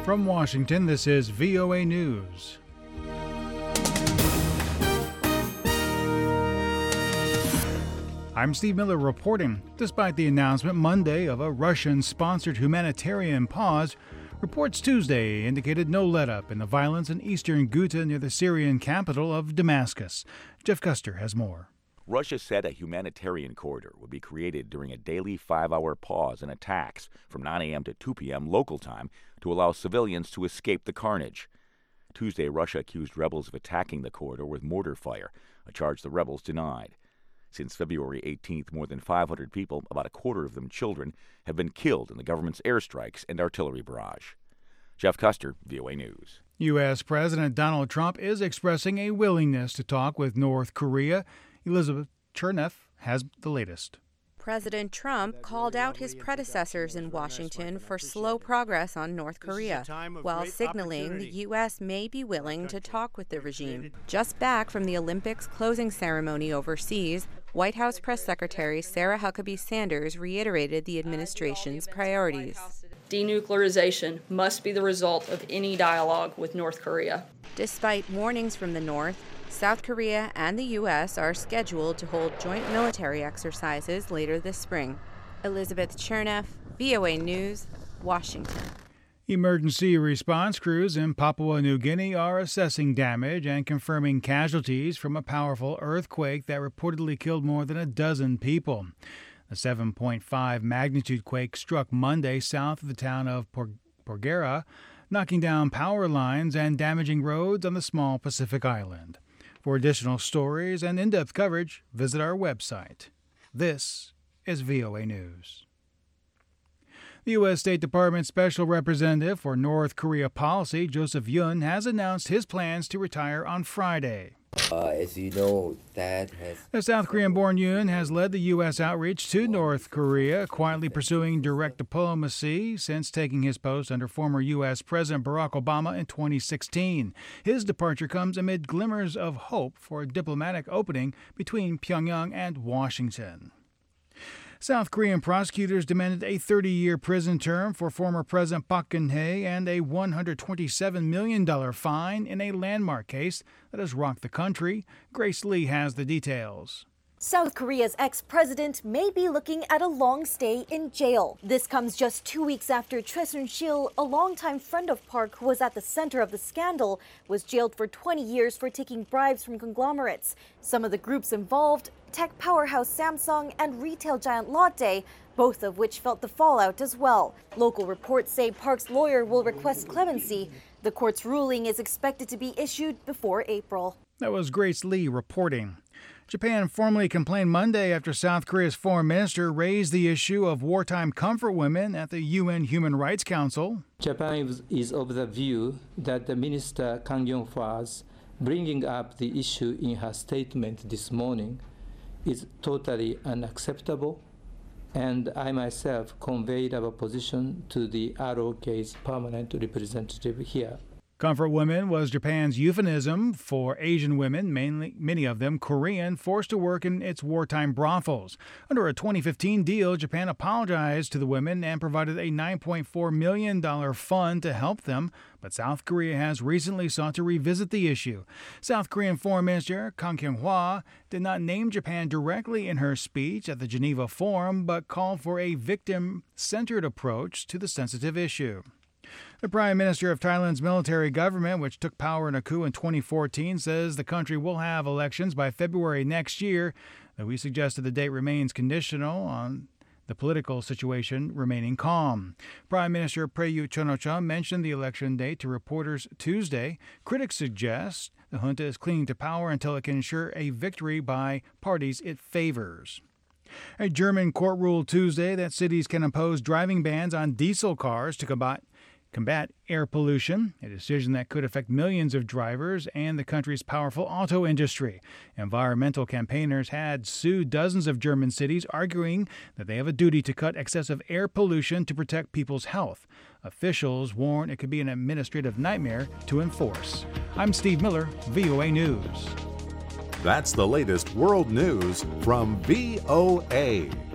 From Washington, this is VOA News. I'm Steve Miller reporting. Despite the announcement Monday of a Russian-sponsored humanitarian pause, reports Tuesday indicated no let-up in the violence in eastern Ghouta near the Syrian capital of Damascus. Jeff Custer has more. Russia said a humanitarian corridor would be created during a daily 5-hour pause in attacks from 9 a.m. to 2 p.m. local time to allow civilians to escape the carnage. Tuesday, Russia accused rebels of attacking the corridor with mortar fire, a charge the rebels denied. Since February 18th, more than 500 people, about a quarter of them children, have been killed in the government's airstrikes and artillery barrage. Jeff Custer, VOA News. U.S. President Donald Trump is expressing a willingness to talk with North Korea. Elizabeth Cherneff has the latest. President Trump called out his predecessors in Washington for slow progress on North Korea, while signaling the U.S. may be willing to talk with the regime. Just back from the Olympics closing ceremony overseas, White House Press Secretary Sarah Huckabee Sanders reiterated the administration's priorities. Denuclearization must be the result of any dialogue with North Korea. Despite warnings from the North, South Korea and the U.S. are scheduled to hold joint military exercises later this spring. Elizabeth Cherneff, VOA News, Washington. Emergency response crews in Papua New Guinea are assessing damage and confirming casualties from a powerful earthquake that reportedly killed more than a dozen people. The 7.5 magnitude quake struck Monday south of the town of Porgera, knocking down power lines and damaging roads on the small Pacific island. For additional stories and in-depth coverage, visit our website. This is VOA News. The U.S. State Department Special Representative for North Korea Policy, Joseph Yun, has announced his plans to retire on Friday. As you know, The South Korean-born Yoon has led the U.S. outreach to North Korea, quietly pursuing direct diplomacy since taking his post under former U.S. President Barack Obama in 2016. His departure comes amid glimmers of hope for a diplomatic opening between Pyongyang and Washington. South Korean prosecutors demanded a 30-year prison term for former President Park Geun-hye and a $127 million fine in a landmark case that has rocked the country. Grace Lee has the details. South Korea's ex-president may be looking at a long stay in jail. This comes just 2 weeks after Choi Soon-sil, a longtime friend of Park who was at the center of the scandal, was jailed for 20 years for taking bribes from conglomerates. Some of the groups involved, tech powerhouse Samsung and retail giant Lotte, both of which felt the fallout as well. Local reports say Park's lawyer will request clemency. The court's ruling is expected to be issued before April. That was Grace Lee reporting. Japan formally complained Monday after South Korea's foreign minister raised the issue of wartime comfort women at the UN Human Rights Council. Japan is of the view that the Minister Kang Kyung-hwa's bringing up the issue in her statement this morning is totally unacceptable, and I myself conveyed our position to the ROK's permanent representative here. Comfort women was Japan's euphemism for Asian women, many of them Korean, forced to work in its wartime brothels. Under a 2015 deal, Japan apologized to the women and provided a $9.4 million fund to help them, but South Korea has recently sought to revisit the issue. South Korean Foreign Minister Kang Kyung-hwa did not name Japan directly in her speech at the Geneva Forum, but called for a victim-centered approach to the sensitive issue. The Prime Minister of Thailand's military government, which took power in a coup in 2014, says the country will have elections by February next year, though he suggested the date remains conditional on the political situation remaining calm. Prime Minister Prayut Chan-o-cha mentioned the election date to reporters Tuesday. Critics suggest the junta is clinging to power until it can ensure a victory by parties it favors. A German court ruled Tuesday that cities can impose driving bans on diesel cars to combat air pollution, a decision that could affect millions of drivers and the country's powerful auto industry. Environmental campaigners had sued dozens of German cities, arguing that they have a duty to cut excessive air pollution to protect people's health. Officials warn it could be an administrative nightmare to enforce. I'm Steve Miller, VOA News. That's the latest world news from VOA.